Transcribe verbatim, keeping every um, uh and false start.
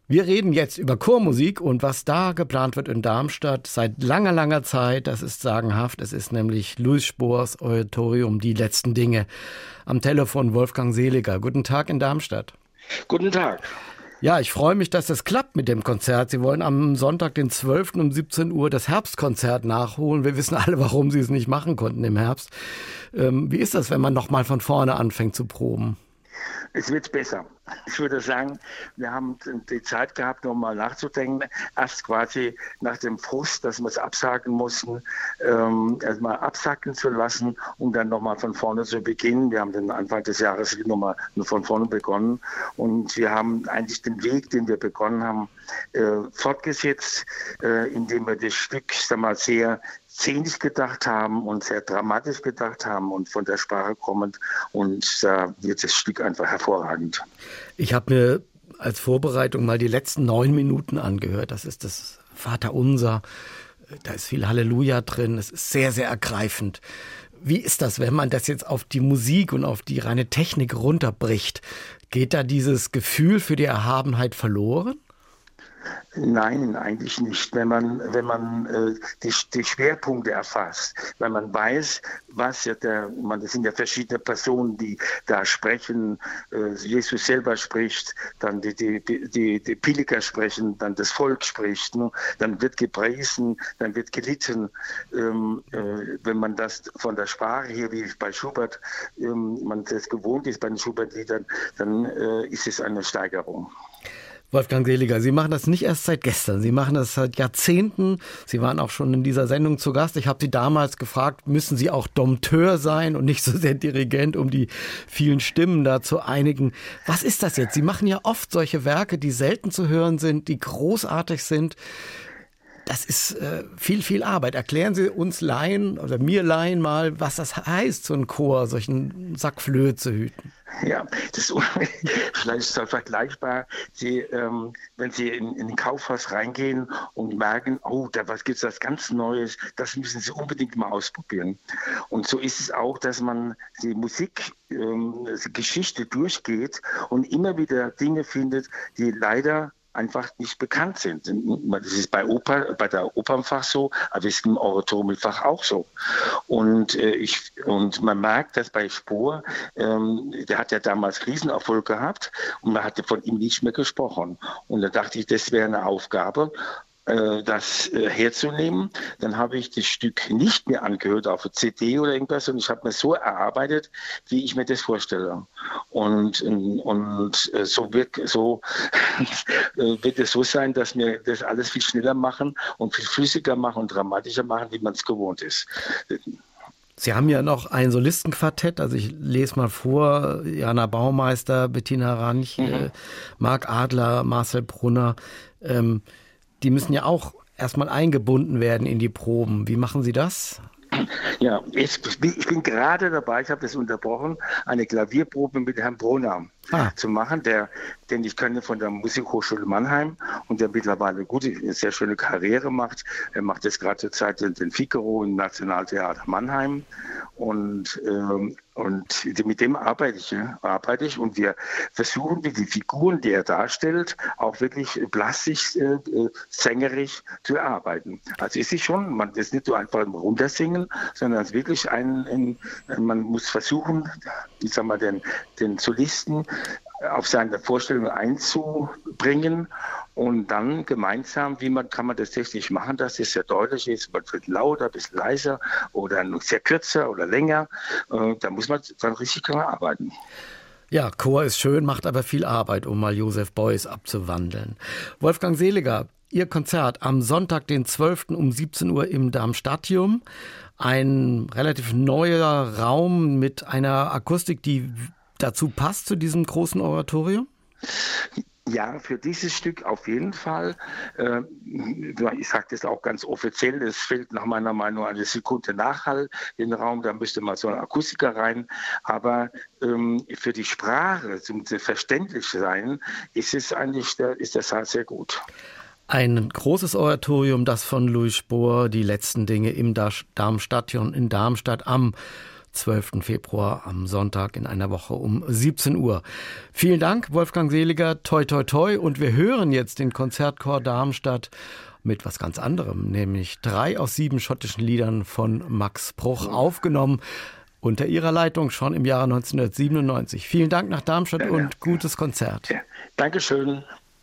Wir reden jetzt über Chormusik und was da geplant wird in Darmstadt seit langer, langer Zeit. Das ist sagenhaft. Es ist nämlich Louis Spohrs Oratorium Die letzten Dinge. Am Telefon Wolfgang Seliger. Guten Tag in Darmstadt. Guten Tag. Ja, ich freue mich, dass das klappt mit dem Konzert. Sie wollen am Sonntag, den zwölften um siebzehn Uhr das Herbstkonzert nachholen. Wir wissen alle, warum Sie es nicht machen konnten im Herbst. Ähm, wie ist das, wenn man nochmal von vorne anfängt zu proben? Es wird besser. Ich würde sagen, wir haben die Zeit gehabt, nochmal nachzudenken. Erst quasi nach dem Frust, dass wir es absagen mussten, ähm, erstmal absacken zu lassen, um dann nochmal von vorne zu beginnen. Wir haben den Anfang des Jahres nochmal von vorne begonnen und wir haben eigentlich den Weg, den wir begonnen haben, äh, fortgesetzt, äh, indem wir das Stück, sag mal, sehr szenisch gedacht haben und sehr dramatisch gedacht haben und von der Sprache kommend, und da wird das Stück einfach hervorragend. Ich habe mir als Vorbereitung mal die letzten neun Minuten angehört. Das ist das Vaterunser. Da ist viel Halleluja drin. Es ist sehr, sehr ergreifend. Wie ist das, wenn man das jetzt auf die Musik und auf die reine Technik runterbricht? Geht da dieses Gefühl für die Erhabenheit verloren? Nein, eigentlich nicht. Wenn man, wenn man äh, die, die Schwerpunkte erfasst, wenn man weiß, was ja der, man, das sind ja verschiedene Personen, die da sprechen, äh, Jesus selber spricht, dann die, die, die, die Pilger sprechen, dann das Volk spricht, ne? Dann wird gepriesen, dann wird gelitten. Ähm, äh, wenn man das von der Sprache hier, wie bei Schubert, ähm, man das gewohnt ist bei den Schubert-Liedern, dann äh, ist es eine Steigerung. Wolfgang Seliger, Sie machen das nicht erst seit gestern, Sie machen das seit Jahrzehnten. Sie waren auch schon in dieser Sendung zu Gast. Ich habe Sie damals gefragt, müssen Sie auch Dompteur sein und nicht so sehr Dirigent, um die vielen Stimmen da zu einigen. Was ist das jetzt? Sie machen ja oft solche Werke, die selten zu hören sind, die großartig sind. Das ist äh, viel, viel Arbeit. Erklären Sie uns Laien oder mir Laien mal, was das heißt, so ein Chor, solchen Sack Flöhe zu hüten. Ja, das ist vielleicht ist das vergleichbar. Sie, ähm, wenn Sie in, in ein Kaufhaus reingehen und merken, oh, da was gibt's was ganz Neues, das müssen Sie unbedingt mal ausprobieren. Und so ist es auch, dass man die Musik, ähm, die Geschichte durchgeht und immer wieder Dinge findet, die leider einfach nicht bekannt sind. Das ist bei Oper, bei der Opernfach so, aber es ist im Oratoriumfach auch so. Und, äh, ich, und man merkt, dass bei Spohr, ähm, der hat ja damals Riesenerfolg gehabt und man hatte von ihm nicht mehr gesprochen. Und da dachte ich, das wäre eine Aufgabe, das herzunehmen. Dann habe ich das Stück nicht mehr angehört auf eine C D oder irgendwas, und ich habe mir so erarbeitet, wie ich mir das vorstelle. Und, und so, wird, so wird es so sein, dass wir das alles viel schneller machen und viel flüssiger machen und dramatischer machen, wie man es gewohnt ist. Sie haben ja noch ein Solistenquartett, also ich lese mal vor: Jana Baumeister, Bettina Ranch, mhm. äh, Marc Adler, Marcel Brunner. Ähm, Die müssen ja auch erstmal eingebunden werden in die Proben. Wie machen Sie das? Ja, ich, ich bin gerade dabei, ich habe das unterbrochen, eine Klavierprobe mit Herrn Brunner ah. zu machen, der, den ich kenne von der Musikhochschule Mannheim und der mittlerweile eine gute, eine sehr schöne Karriere macht. Er macht jetzt gerade zur Zeit den, den Figaro im Nationaltheater Mannheim und, ähm, und mit dem arbeite ich, ja, arbeite ich und wir versuchen, die Figuren, die er darstellt, auch wirklich plastisch, äh, sängerisch zu erarbeiten. Also ist es schon, man ist nicht so einfach runtersingen, sondern es ist wirklich ein, ein, man muss versuchen, ich sag mal, den, den Solisten auf seine Vorstellung einzubringen und dann gemeinsam, wie man kann man das technisch machen, dass es sehr deutlich ist, man wird lauter, ein bisschen leiser oder sehr kürzer oder länger. Äh, da muss man dann richtig dran arbeiten. Ja, Chor ist schön, macht aber viel Arbeit, um mal Joseph Beuys abzuwandeln. Wolfgang Seliger, Ihr Konzert am Sonntag, den zwölften um siebzehn Uhr im Darmstadtium. Ein relativ neuer Raum mit einer Akustik, die dazu passt, zu diesem großen Oratorium? Ja, für dieses Stück auf jeden Fall. Ich sage das auch ganz offiziell, es fehlt nach meiner Meinung eine Sekunde Nachhall in den Raum, da müsste mal so ein Akustiker rein. Aber ähm, für die Sprache, zum Verständlichsein, ist es eigentlich, der, ist der Saal sehr gut. Ein großes Oratorium, das von Louis Spohr, Die letzten Dinge im Darmstadtium in Darmstadt am zwölften Februar am Sonntag in einer Woche um siebzehn Uhr. Vielen Dank, Wolfgang Seliger, toi toi toi. Und wir hören jetzt den Konzertchor Darmstadt mit was ganz anderem, nämlich drei aus sieben schottischen Liedern von Max Bruch, aufgenommen unter ihrer Leitung schon im Jahre neunzehnhundertsiebenundneunzig. Vielen Dank nach Darmstadt ja, und ja. gutes Konzert. Ja. Dankeschön.